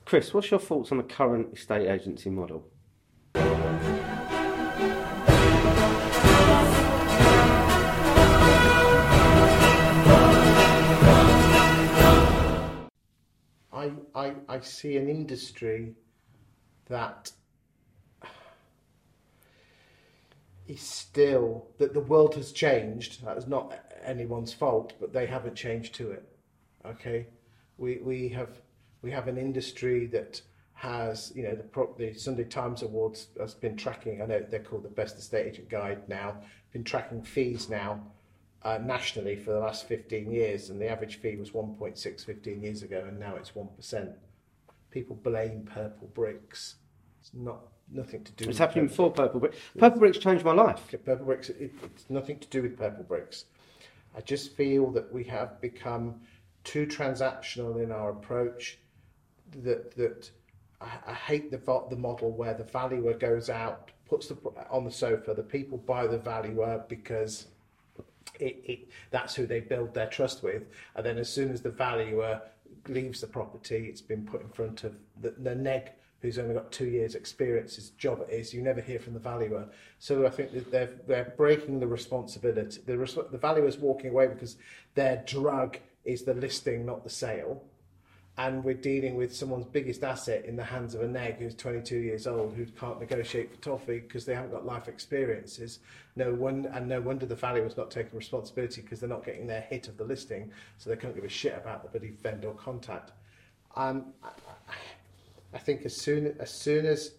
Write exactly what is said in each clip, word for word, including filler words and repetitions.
Chris, what's your thoughts on the current estate agency model? I, I, I see an industry that is still, that the world has changed. That is not anyone's fault, but they haven't changed to it. Okay, we we have we have an industry that has, you know, the pro, the Sunday Times Awards has been tracking. I know they're called the Best Estate Agent Guide now. Been tracking fees now uh, nationally for the last fifteen years, and the average fee was one point six fifteen years ago, and now it's one percent. People blame purple bricks. It's not nothing to do. It's with happening purple before purple bricks. Purple bricks changed my life. Okay, purple bricks. It, it's nothing to do with purple bricks. I just feel that we have become too transactional in our approach. That that I, I hate the the model where the valuer goes out, puts the on the sofa. The people buy the valuer because it, it that's who they build their trust with, and then as soon as the valuer leaves the property, it's been put in front of the, the neg who's only got two years experience. His job is you never hear from the valuer. So I think that they're they're breaking the responsibility. The res- the valuer's walking away because their drug is the listing, not the sale. And we're dealing with someone's biggest asset in the hands of a neg who's twenty-two years old, who can't negotiate for toffee because they haven't got life experiences. No wonder, and no wonder the valuer's not taking responsibility because they're not getting their hit of the listing, so they can't give a shit about the bloody vendor contact. Um, I, I think as soon as soon as,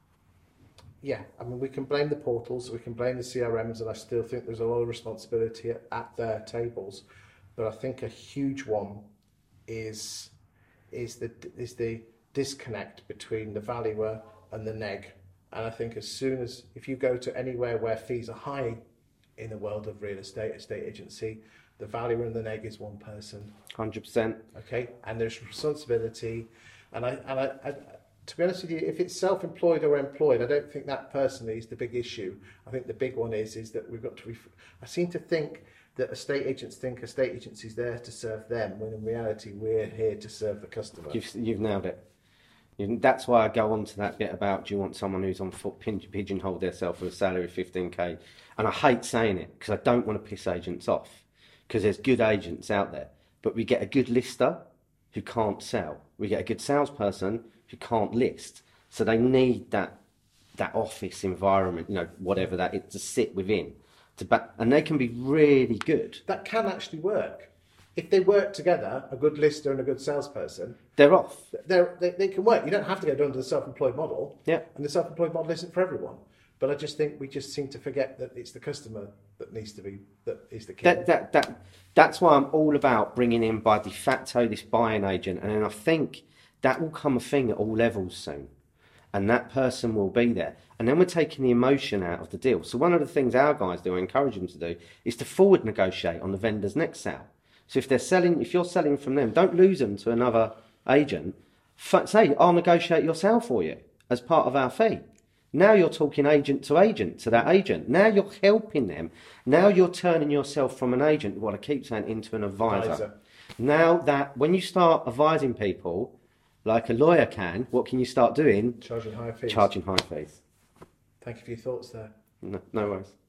yeah, I mean, we can blame the portals, we can blame the C R Ms, and I still think there's a lot of responsibility at, at their tables, but I think a huge one is. is the is the disconnect between the valuer and the neg. And I think as soon as, if you go to anywhere where fees are high in the world of real estate, estate agency, the valuer and the neg is one person. one hundred percent. Okay, and there's responsibility. And I, and I, I, to be honest with you, if it's self-employed or employed, I don't think that personally is the big issue. I think the big one is is that we've got to, ref- I seem to think that estate agents think estate agency's there to serve them, when in reality we're here to serve the customer. You've, you've nailed it. You, that's why I go on to that bit about, do you want someone who's on foot pin, pigeonhole themselves with a salary of fifteen K? And I hate saying it because I don't want to piss agents off, because there's good agents out there. But we get a good lister who can't sell. We get a good salesperson who can't list. So they need that that office environment, you know, whatever that is, to sit within. To ba- and they can be really good. That can actually work. If they work together, a good lister and a good salesperson, They're off. they're, they they can work. You don't have to go down to the self-employed model. Yeah. And the self-employed model isn't for everyone. But I just think we just seem to forget that it's the customer that needs to be, that is the key. That, that, that, that's why I'm all about bringing in by de facto this buying agent. And then I think that will come a thing at all levels soon. And that person will be there. And then we're taking the emotion out of the deal. So one of the things our guys do, I encourage them to do, is to forward negotiate on the vendor's next sale. So if they're selling, if you're selling from them, don't lose them to another agent. F- say, I'll negotiate your sale for you as part of our fee. Now you're talking agent to agent, to that agent. Now you're helping them. Now you're turning yourself from an agent, what I keep saying, into an advisor. advisor. Now that, when you start advising people, like a lawyer can, what can you start doing? Charging high fees. Charging high fees. Thank you for your thoughts there. No, no worries.